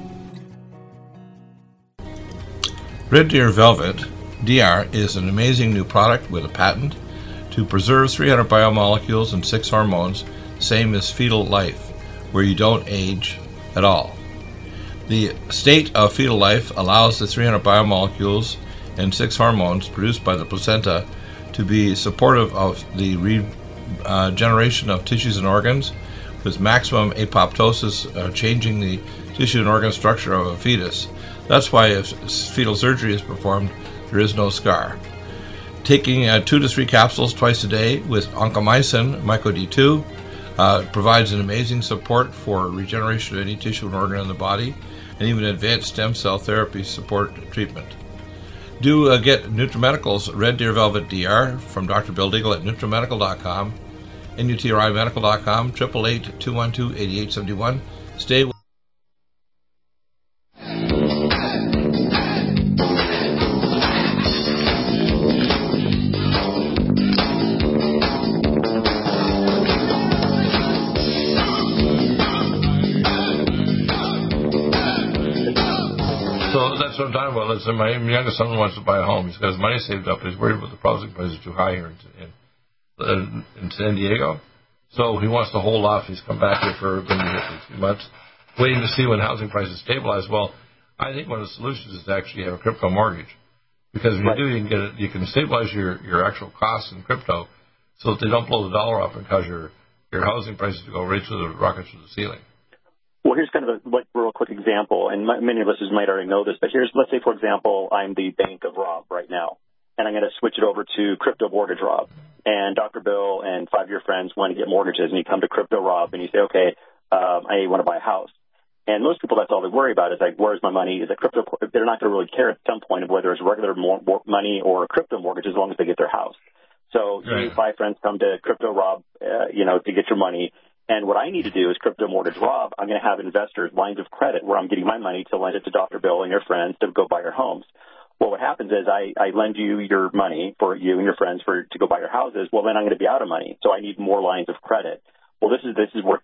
Red Deer Velvet DR is an amazing new product with a patent to preserve 300 biomolecules and 6 hormones, same as fetal life, where you don't age at all. The state of fetal life allows the 300 biomolecules and 6 hormones produced by the placenta to be supportive of the regeneration of tissues and organs, with maximum apoptosis, changing the tissue and organ structure of a fetus. That's why if fetal surgery is performed, there is no scar. Taking 2 to 3 capsules twice a day with oncomycin, MycoD2, provides an amazing support for regeneration of any tissue and organ in the body, and even advanced stem cell therapy support treatment. Do get NutriMedical's Red Deer Velvet DR from Dr. Bill Deagle at NutriMedical.com, NUTRIMedical.com, 888-212-8871. Stay with what I'm talking about. Listen, my youngest son wants to buy a home. He's got his money saved up. He's worried about the housing prices too high here in San Diego. So he wants to hold off. He's come back here for a few months, waiting to see when housing prices stabilize. Well, I think one of the solutions is to actually have a crypto mortgage, because if you do, you can stabilize your actual costs in crypto, so that they don't blow the dollar up and cause your housing prices to go right through the rockets through the ceiling. Well, here's kind of a real quick example, and many of us might already know this, but let's say, for example, I'm the bank of Rob right now, and I'm going to switch it over to Crypto Mortgage Rob. And Dr. Bill and 5 of your friends want to get mortgages, and you come to Crypto Rob, and you say, okay, I want to buy a house. And most people, that's all they worry about is, like, where's my money? Is it crypto? They're not going to really care at some point of whether it's regular money or a crypto mortgage, as long as they get their house. So you 5 friends come to Crypto Rob, to get your money. And what I need to do is Crypto Mortgage Rob. I'm going to have investors, lines of credit, where I'm getting my money to lend it to Dr. Bill and your friends to go buy your homes. Well, what happens is I lend you your money for you and your friends to go buy your houses. Well, then I'm going to be out of money, so I need more lines of credit. Well, this is where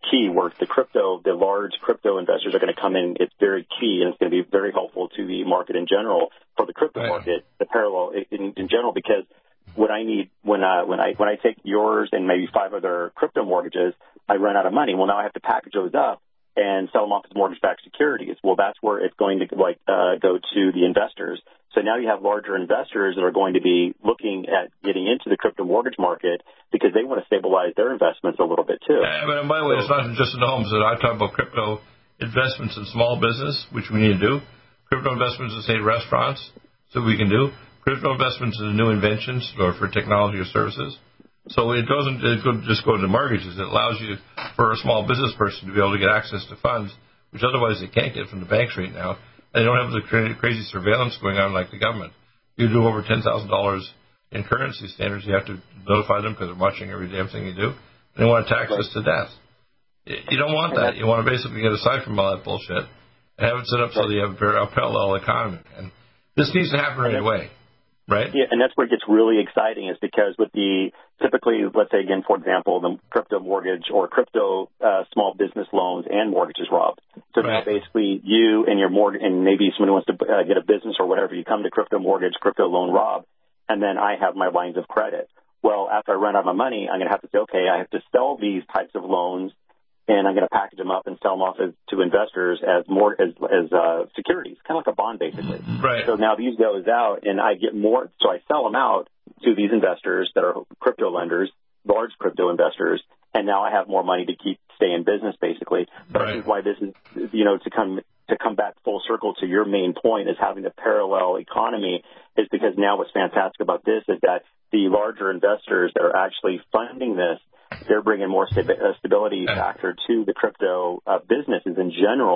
the large crypto investors are going to come in. It's very key, and it's going to be very helpful to the market in general, for the crypto market, the parallel in general, because what I need when I take yours and maybe 5 other crypto mortgages, I run out of money. Well, now I have to package those up and sell them off as mortgage-backed securities. Well, that's where it's going to go to the investors. So now you have larger investors that are going to be looking at getting into the crypto mortgage market because they want to stabilize their investments a little bit too. And by the way, it's not just in homes. I talk about crypto investments in small business, which we need to do. Crypto investments in, say, restaurants, so we can do. Crypto investments in new inventions or for technology or services. So it doesn't just go into mortgages. It allows you, for a small business person, to be able to get access to funds, which otherwise they can't get from the banks right now. And they don't have the crazy surveillance going on like the government. You do over $10,000 in currency standards, you have to notify them because they're watching every damn thing you do. And they want to tax us to death. You don't want that. You want to basically get aside from all that bullshit and have it set up so that you have a parallel economy. And this needs to happen right away. Right. Yeah, and that's where it gets really exciting, is because with typically, let's say again, for example, the crypto mortgage or crypto small business loans and mortgages, Rob. So now basically you and your mortgage, and maybe someone wants to get a business or whatever, you come to crypto mortgage, crypto loan, Rob, and then I have my lines of credit. Well, after I run out of my money, I'm going to have to say, okay, I have to sell these types of loans, and I'm going to package them up and sell them off to investors as securities, kind of like a bond, basically. Right. So now these goes out, and I get more. So I sell them out to these investors that are crypto lenders, large crypto investors, and now I have more money to stay in business, basically. But I think why this is, to come back full circle to your main point, is having a parallel economy, is because now what's fantastic about this is that the larger investors that are actually funding this, they're bringing more stability factor to the crypto businesses in general,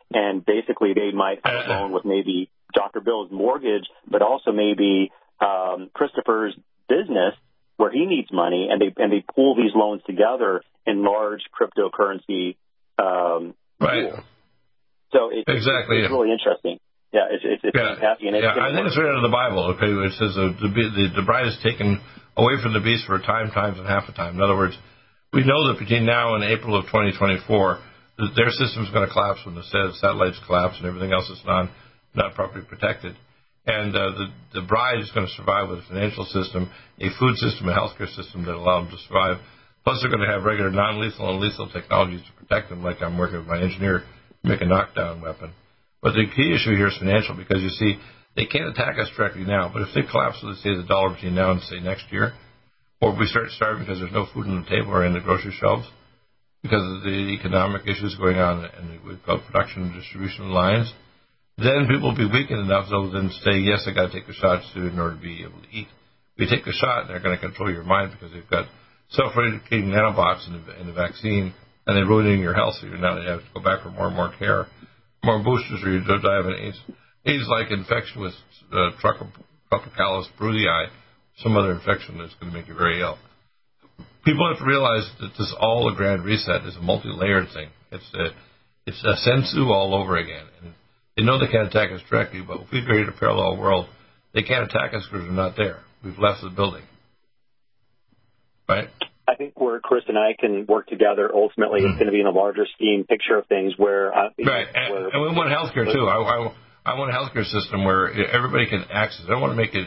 And basically they might have a loan with maybe Dr. Bill's mortgage, but also maybe Christopher's business where he needs money, and they pool these loans together in large cryptocurrency right. pools. So it's really interesting. Yeah, it's fantastic. And I think it's right out of the Bible. Okay, it says the bride is taken away from the beast for a time, times, and half a time. In other words, we know that between now and April of 2024, their system is going to collapse when the satellites collapse and everything else is not properly protected. And the bride is going to survive with a financial system, a food system, a healthcare system that allow them to survive. Plus, they're going to have regular non-lethal and lethal technologies to protect them, like I'm working with my engineer to make a knockdown weapon. But the key issue here is financial, because you see, they can't attack us directly now. But if they collapse, let's say, the dollar between now and, say, next year, or if we start starving because there's no food on the table or in the grocery shelves, because of the economic issues going on and we've got production and distribution lines, then people will be weakened enough so then say, yes, I got to take the shots in order to be able to eat. If you take the shot, they're going to control your mind because they've got self-replicating nanobots in the vaccine, and they're ruining your health, so you now have to go back for more and more care, more boosters, or you die of an AIDS-like infection with Tropicalis brucei, some other infection that's going to make you very ill. People have to realize that this is all a grand reset. It's a multi-layered thing. It's a sensu all over again. And they know they can't attack us directly, but if we create a parallel world, they can't attack us because we're not there. We've left the building. Right? I think where Chris and I can work together, ultimately, it's going to be in a larger scheme picture of things where... and we want healthcare, too. I want a healthcare system where everybody can access. I don't want to make it,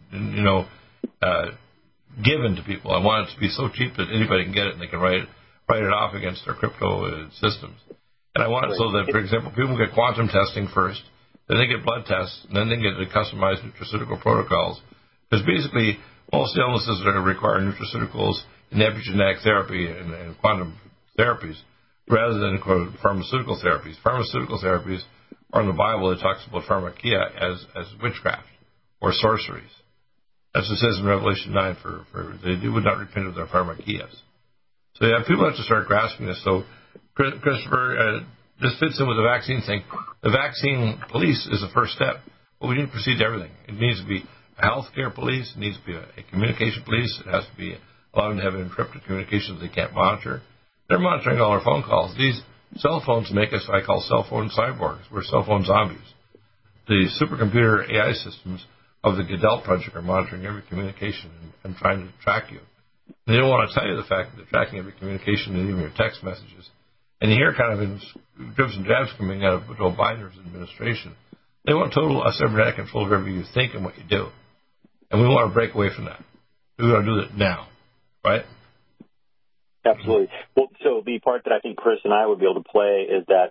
given to people. I want it to be so cheap that anybody can get it and they can write it off against their crypto systems. And I want it so that, for example, people get quantum testing first, then they get blood tests, and then they get the customized nutraceutical protocols. Because basically, most illnesses that require nutraceuticals and epigenetic therapy and quantum therapies rather than pharmaceutical therapies. Pharmaceutical therapies are in the Bible. It talks about pharmakia as witchcraft or sorceries. That's what it says in Revelation 9, for they would not repent of their pharmakias. So yeah, people have to start grasping this. So Christopher, this fits in with the vaccine thing. The vaccine police is the first step, but we need to proceed to everything. It needs to be a healthcare police. It needs to be a communication police. It has to be allowed to have encrypted communications they can't monitor. They're monitoring all our phone calls. These cell phones make us what I call cell phone cyborgs. We're cell phone zombies. The supercomputer AI systems of the Goodell Project are monitoring every communication and trying to track you. They don't want to tell you the fact that they're tracking every communication and even your text messages. And you hear kind of in dribs and drabs coming out of Joe Biden's administration. They want total cybernetic control of everything you think and what you do. And we want to break away from that. We want to do it now, right? Absolutely. Well, so the part that I think Chris and I would be able to play is that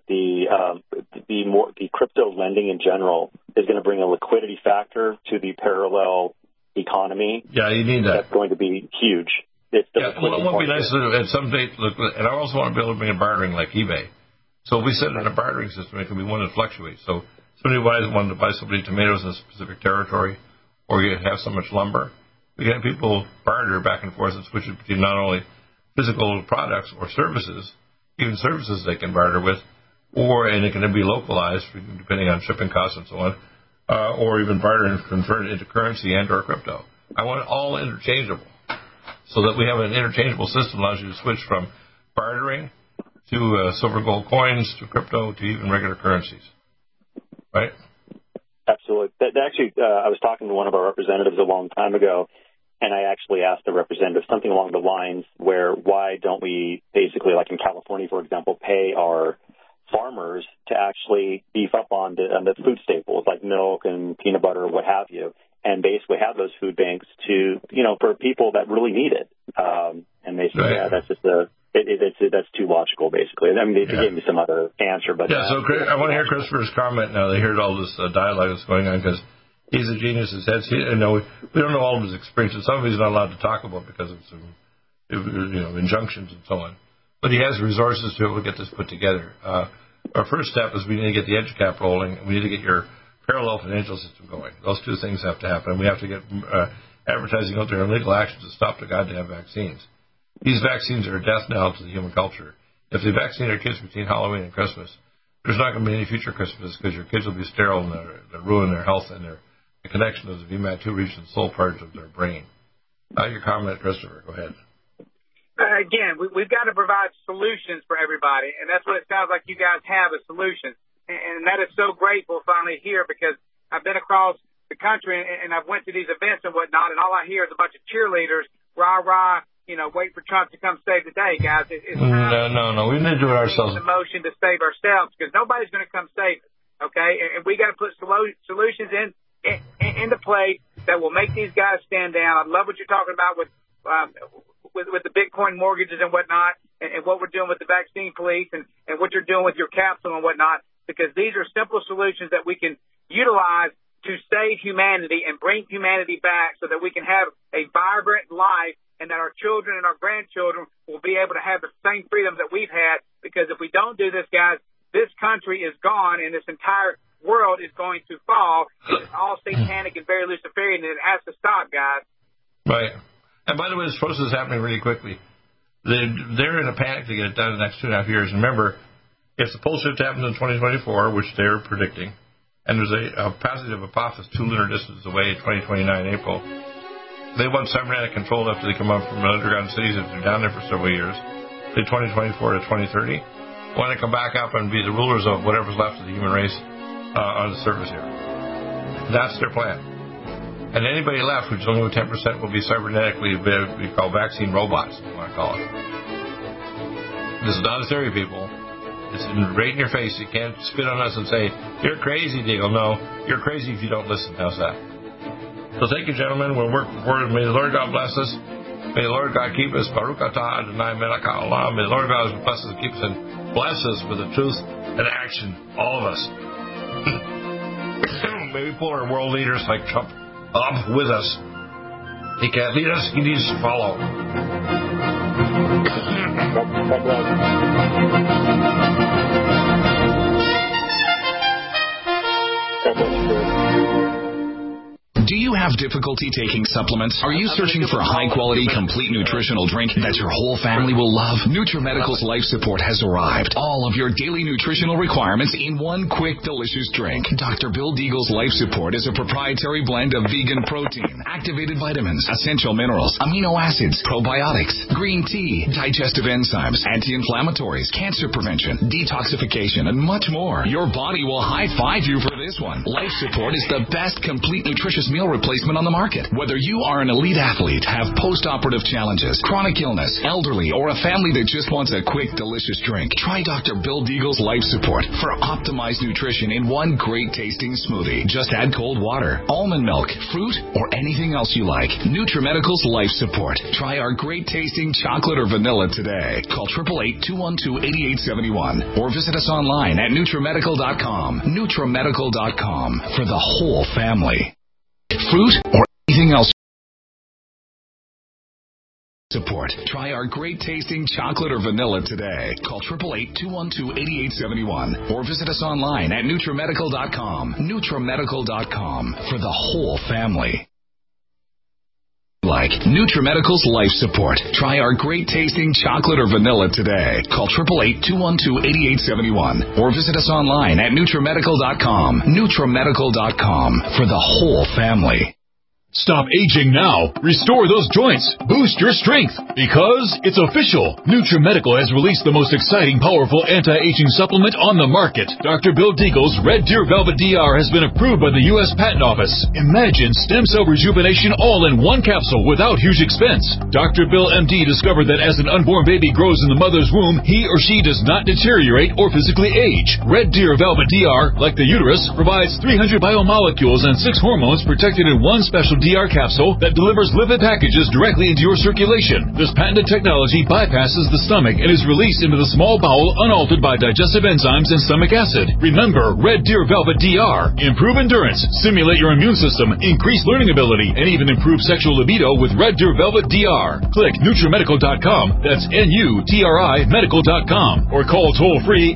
the crypto lending in general is going to bring a liquidity factor to the parallel economy. Yeah, you need that. That's going to be huge. It won't be nice at some date. And I also want to be able to bring in bartering like eBay. So if we set in a bartering system, it can be one that fluctuates. So somebody wanted to buy somebody tomatoes in a specific territory, or you have so much lumber. We get people barter back and forth and switch it between not only physical products or services, even services they can barter with, and it can be localized depending on shipping costs and so on, or even barter and convert it into currency and or crypto. I want it all interchangeable so that we have an interchangeable system that allows you to switch from bartering to silver gold coins to crypto to even regular currencies. Right? Absolutely. Actually, I was talking to one of our representatives a long time ago, and I actually asked the representative something along the lines where why don't we basically, like in California, for example, pay our farmers to actually beef up on the food staples like milk and peanut butter or what have you, and basically have those food banks to, for people that really need it. And they said, yeah, that's just that's too logical, basically. I mean, they gave me some other answer, but yeah. So I want to hear Christopher's comment now. They heard all this dialogue that's going on because he's a genius. We don't know all of his experiences. Some of he's not allowed to talk about because of some, injunctions and so on. But he has resources to be able to get this put together. Our first step is we need to get the EduCap rolling, and we need to get your parallel financial system going. Those two things have to happen. We have to get advertising out there and legal action to stop the goddamn vaccines. These vaccines are a death knell to the human culture. If they vaccinate our kids between Halloween and Christmas, there's not going to be any future Christmas because your kids will be sterile and they'll ruin their health and the connection of the VMAT2 reach and soul parts of their brain. Your comment, Christopher. Go ahead. Again, we've got to provide solutions for everybody, and that's what it sounds like you guys have, is solutions. And that is so grateful finally here, because I've been across the country and I've went to these events and whatnot, and all I hear is a bunch of cheerleaders, rah-rah, wait for Trump to come save the day, guys. It's No. We need to do it ourselves. The motion to save ourselves, because nobody's going to come save us, okay? And we got to put solutions into play that will make these guys stand down. I love what you're talking about with the Bitcoin mortgages and whatnot, and what we're doing with the vaccine police, and what you're doing with your capsule and whatnot, because these are simple solutions that we can utilize to save humanity and bring humanity back so that we can have a vibrant life, and that our children and our grandchildren will be able to have the same freedoms that we've had. Because if we don't do this, guys, this country is gone, and this entire world is going to fall. It's all satanic and very Luciferian, and it has to stop, guys. Right. And by the way, this process is happening really quickly. They're in a panic to get it done in the next 2.5 years. And remember, if the pole shift happens in 2024, which they're predicting, and there's a positive Apophis 2 lunar distance away in 2029 April, they want cybernetic control after they come up from underground cities if they're down there for several years, say 2024 to 2030, want to come back up and be the rulers of whatever's left of the human race on the surface here. That's their plan. And anybody left, which is only 10%, will be cybernetically, we call vaccine robots, if you want to call it. This is not a theory, people. It's right in your face. You can't spit on us and say, you're crazy, Deagle. No, you're crazy if you don't listen. How's that? So thank you, gentlemen. We'll work forward. May the Lord God bless us. May the Lord God keep us. Baruch atah Adonai melech haolam. May the Lord God bless us and keep us and bless us with the truth and action, all of us. May we pull our world leaders like Trump up with us. He can't lead us. He needs to follow. Do you have difficulty taking supplements? Are you searching for a high-quality, complete nutritional drink that your whole family will love? NutriMedical's Life Support has arrived. All of your daily nutritional requirements in one quick, delicious drink. Dr. Bill Deagle's Life Support is a proprietary blend of vegan protein, activated vitamins, essential minerals, amino acids, probiotics, green tea, digestive enzymes, anti-inflammatories, cancer prevention, detoxification, and much more. Your body will high-five you for this one. Life Support is the best complete nutritious meal replacement on the market. Whether you are an elite athlete, have post-operative challenges, chronic illness, elderly, or a family that just wants a quick, delicious drink, try Dr. Bill Deagle's Life Support for optimized nutrition in one great-tasting smoothie. Just add cold water, almond milk, fruit, or anything else you like. NutriMedical's Life Support. Try our great-tasting chocolate or vanilla today. Call 888-212-8871 or visit us online at NutriMedical.com. NutriMedical.com for the whole family. Fruit or anything else. Support. Try our great tasting chocolate or vanilla today. Call 888-212-8871 or visit us online at NutriMedical.com. NutriMedical.com for the whole family. Like NutriMedical's Life Support. Try our great tasting chocolate or vanilla today. Call 888-212-8871 or visit us online at NutriMedical.com. NutriMedical.com for the whole family. Stop aging now. Restore those joints. Boost your strength. Because it's official. NutriMedical has released the most exciting, powerful anti-aging supplement on the market. Dr. Bill Deagle's Red Deer Velvet DR has been approved by the U.S. Patent Office. Imagine stem cell rejuvenation all in one capsule without huge expense. Dr. Bill MD discovered that as an unborn baby grows in the mother's womb, he or she does not deteriorate or physically age. Red Deer Velvet DR, like the uterus, provides 300 biomolecules and 6 hormones protected in one special DR capsule that delivers lipid packages directly into your circulation. This patented technology bypasses the stomach and is released into the small bowel unaltered by digestive enzymes and stomach acid. Remember, Red Deer Velvet DR. Improve endurance, stimulate your immune system, increase learning ability, and even improve sexual libido with Red Deer Velvet DR. Click NutriMedical.com, that's N-U-T-R-I medical.com, or call toll-free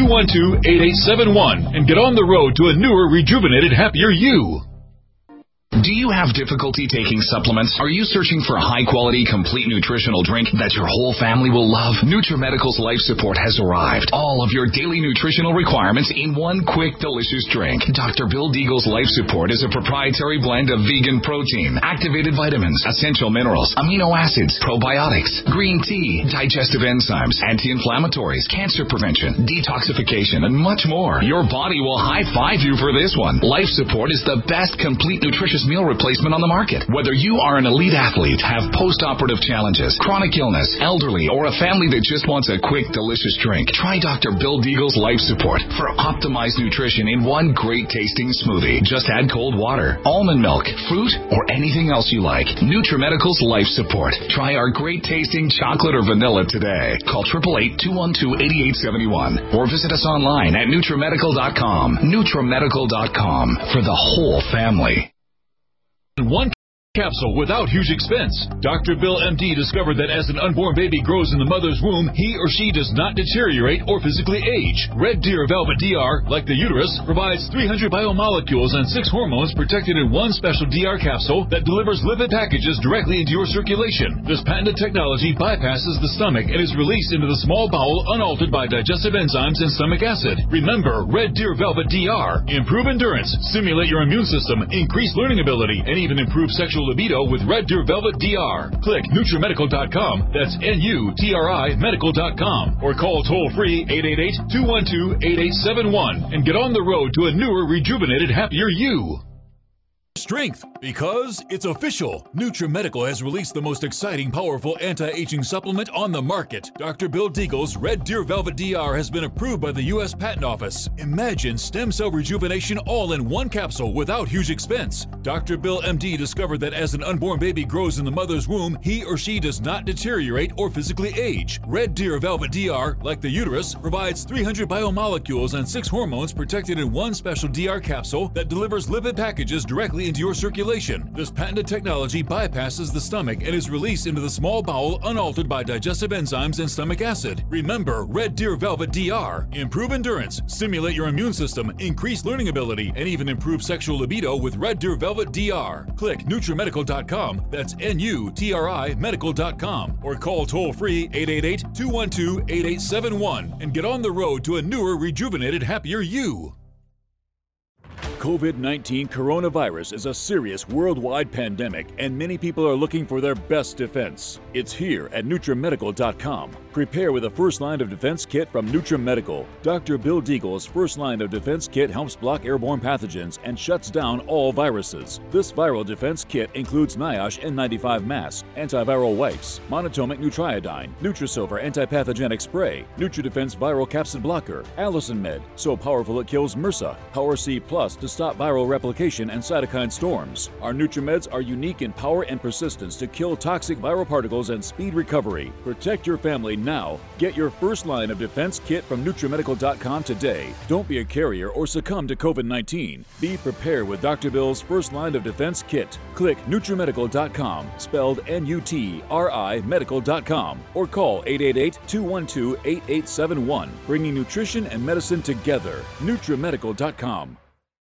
888-212-8871 and get on the road to a newer, rejuvenated, happier you. Do you have difficulty taking supplements? Are you searching for a high-quality, complete nutritional drink that your whole family will love? NutriMedical's Life Support has arrived. All of your daily nutritional requirements in one quick, delicious drink. Dr. Bill Deagle's Life Support is a proprietary blend of vegan protein, activated vitamins, essential minerals, amino acids, probiotics, green tea, digestive enzymes, anti-inflammatories, cancer prevention, detoxification, and much more. Your body will high-five you for this one. Life Support is the best complete nutritious meal replacement on the market. Whether you are an elite athlete, have post-operative challenges, chronic illness, elderly, or a family that just wants a quick, delicious drink, try Dr. Bill Deagle's Life Support for optimized nutrition in one great tasting smoothie. Just add cold water, almond milk, fruit, or anything else you like. NutriMedical's Life Support. Try our great tasting chocolate or vanilla today. Call 888-212-8871 or visit us online at NutriMedical.com. NutriMedical.com for the whole family. One capsule without huge expense. Dr. Bill MD discovered that as an unborn baby grows in the mother's womb, he or she does not deteriorate or physically age. Red Deer Velvet DR, like the uterus, provides 300 biomolecules and 6 hormones protected in one special DR capsule that delivers lipid packages directly into your circulation. This patented technology bypasses the stomach and is released into the small bowel unaltered by digestive enzymes and stomach acid. Remember, Red Deer Velvet DR. Improve endurance, stimulate your immune system, increase learning ability, and even improve sexual libido with Red Deer Velvet DR. Click NutriMedical.com, that's NUTRI Medical.com, or call toll-free 888-212-8871 and get on the road to a newer, rejuvenated, happier you. Strength, because it's official. NutriMedical has released the most exciting, powerful anti-aging supplement on the market. Dr. Bill Deagle's Red Deer Velvet DR has been approved by the U.S. Patent Office. Imagine stem cell rejuvenation all in one capsule without huge expense. Dr. Bill MD discovered that as an unborn baby grows in the mother's womb, he or she does not deteriorate or physically age. Red Deer Velvet DR, like the uterus, provides 300 biomolecules and 6 hormones protected in one special DR capsule that delivers lipid packages directly into your circulation. This patented technology bypasses the stomach and is released into the small bowel unaltered by digestive enzymes and stomach acid. Remember, Red Deer Velvet DR. Improve endurance, stimulate your immune system, increase learning ability, and even improve sexual libido with Red Deer Velvet DR. Click NutriMedical.com, that's NUTRI Medical.com, or call toll-free 888-212-8871 and get on the road to a newer, rejuvenated, happier you. COVID-19 coronavirus is a serious worldwide pandemic, and many people are looking for their best defense. It's here at NutriMedical.com. Prepare with a first line of defense kit from NutriMedical. Dr. Bill Deagle's first line of defense kit helps block airborne pathogens and shuts down all viruses. This viral defense kit includes NIOSH N95 mask, antiviral wipes, monatomic Nutriodine, Nutrisilver antipathogenic spray, NutriDefense viral capsid blocker, Allison Med, so powerful it kills MRSA, Power C Plus to stop viral replication and cytokine storms. Our NutriMeds are unique in power and persistence to kill toxic viral particles and speed recovery. Protect your family now. Get your first line of defense kit from NutriMedical.com today. Don't be a carrier or succumb to COVID-19. Be prepared with Dr. Bill's first line of defense kit. Click NutriMedical.com, spelled N-U-T-R-I Medical.com, or call 888-212-8871, bringing nutrition and medicine together. NutriMedical.com.